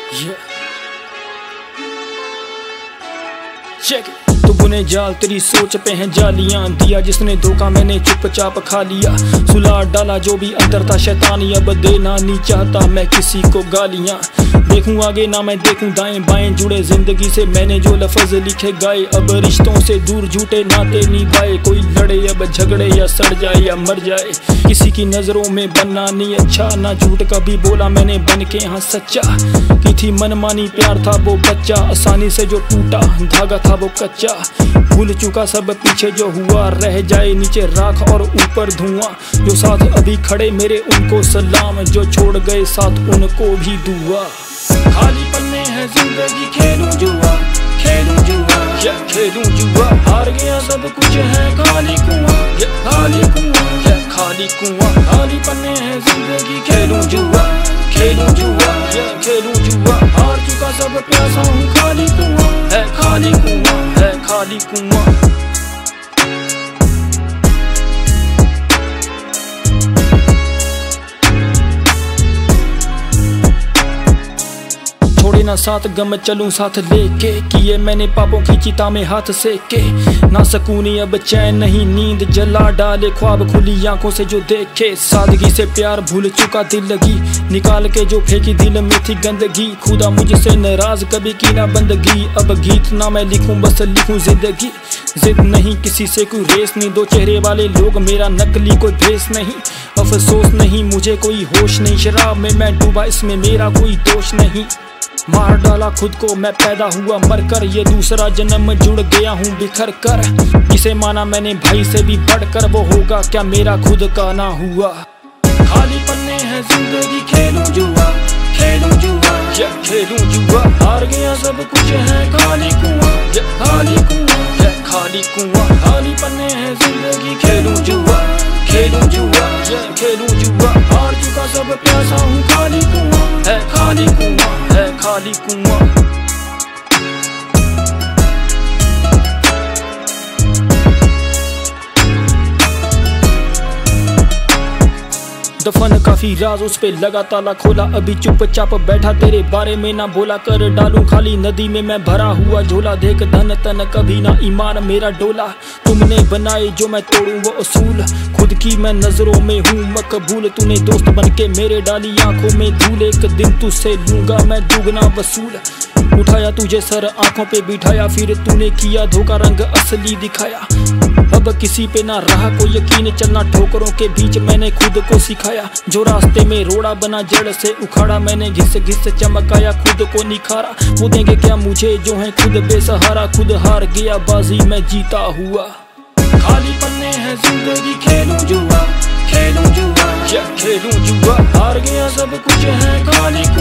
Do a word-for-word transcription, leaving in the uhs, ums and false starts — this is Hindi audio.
Yeah. Check it. तू बुने जाल तेरी सोच पे हैं जालियां, दिया जिसने धोखा मैंने चुपचाप खा लिया। सुला डाला जो भी अंदर था शैतानी, अब देना नहीं चाहता मैं किसी को गालियां। देखूं आगे ना मैं देखूं दाएं बाएं, जुड़े जिंदगी से मैंने जो लफ्ज लिखे गाए। अब रिश्तों से दूर झूठे नाते निभाए, कोई लड़े अब झगड़े या सड़ जाए या मर जाए। किसी की नजरों में बनना नहीं अच्छा, ना झूठ कभी बोला मैंने बन के हाँ सच्चा। की थी मनमानी प्यार था वो बच्चा, आसानी से जो टूटा धागा था वो कच्चा। भूल चुका सब पीछे जो हुआ, रह जाए नीचे राख और ऊपर धुआं। जो साथ अभी खड़े मेरे उनको सलाम, जो छोड़ गए साथ उनको भी दुआ। खाली पन्ने हैं जिंदगी खेलूं जुआ, खेलूं जुआ या खेलूं जुआ। हार गया सब कुछ है खाली कुआं, खाली कुआं या खाली कुआं। खाली पन्ने हैं जिंदगी खेलूं जुआ, खेलूं जुआ या खेलूं जुआ। हार चुका सब प्यासा हूँ खाली कुआं है, खाली कुआं है, खाली कुआं। छोड़े ना साथ गम चलूं साथ लेके, किए मैंने पापों की चिता में हाथ सेके। ना सकूनी अब चैन नहीं नींद जला डाले, ख्वाब खुली आंखों से जो देखे। सादगी से प्यार भूल चुका दिल लगी, निकाल के जो फेंकी दिल में थी गंदगी। खुदा मुझसे नाराज कभी की ना बंदगी, अब गीत ना मैं लिखूं बस लिखूं जिंदगी। जिद नहीं किसी से कोई रेस नहीं, दो चेहरे वाले लोग मेरा नकली कोई भेस नहीं। अफसोस नहीं मुझे कोई होश नहीं, शराब में मैं डूबा इसमें मेरा कोई दोष नहीं। मार डाला खुद को मैं पैदा हुआ मरकर, ये दूसरा जन्म जुड़ गया हूँ बिखर कर। जिसे माना मैंने भाई से भी बढ़कर, वो होगा क्या मेरा खुद का ना हुआ। खाली पन्ने हैं जिंदगी खेलूं जुआ, खेलूं जुआ या खेलूं जुआ। हार गया सब कुछ है खाली कुआं, खाली कुआं या खाली कुआं। खाली पन्ने हैं जिंदगी खेलूं जुआ, खेलूं जुआ या खेलूं जुआ। हार चुका सब प्यासा हूँ खाली कुआं है, खाली कुआं है, खाली कुआं। दफन काफी राज उस पे लगा ताला खोला, अभी चुपचाप बैठा तेरे बारे में ना बोला। कर डालूं खाली नदी में मैं भरा हुआ झोला, देख धन तन कभी ना ईमान मेरा डोला। तुमने बनाए जो मैं तोड़ूं वो असूल, खुद की मैं नजरों में हूँ मकबूल। तूने दोस्त बन के मेरे डाली आंखों में धूल, एक दिन तुझसे लूंगा मैं दुगना वसूल। उठाया तुझे सर आंखों पे बिठाया, फिर तूने किया धोखा रंग असली दिखाया। अब किसी पे ना रहा कोई यकीन, चलना ठोकरों के बीच मैंने खुद को सिखाया। जो रास्ते में रोड़ा बना जड़ से उखाड़ा, मैंने घिस घिस चमकाया खुद को निखारा। वो देंगे क्या मुझे जो है खुद बेसहारा, खुद हार गया बाजी मैं जीता हुआ। खाली पन्ने हैं जिंदगी खेलूं जुआ, खेलूं जुआ या खेलूं जुआ। हार गया सब कुछ है खाली